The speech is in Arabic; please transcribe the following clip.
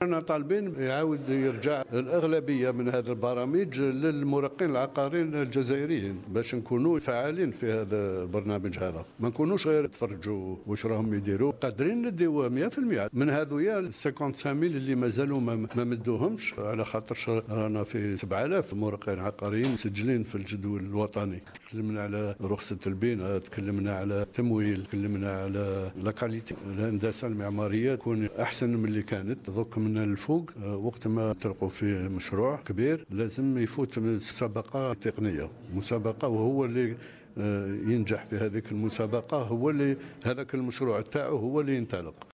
احنا طالبين يعاود يرجع الأغلبية من هذه البرامج للمراقبين العقاريين الجزائريين باش نكونوا فعالين في هذا البرنامج هذا، ما نكونوش غير تفرجوا واش راهم يديروا. قادرين نديو 100% من هذويا 55,000 اللي مازالوا ما مدوهمش، على خاطرش رانا في 7,000 مراقبين عقاريين مسجلين في الجدول الوطني. تكلمنا على رخصة البناء، تكلمنا على تمويل، تكلمنا على لاكاليتي، الهندسة المعمارية تكون أحسن من اللي كانت. ضك من الفوق وقت ما تلقوا في مشروع كبير لازم يفوت مسابقة تقنية، مسابقة، وهو اللي ينجح في هذه المسابقة هو اللي هذاك المشروع تاعو هو اللي ينطلق.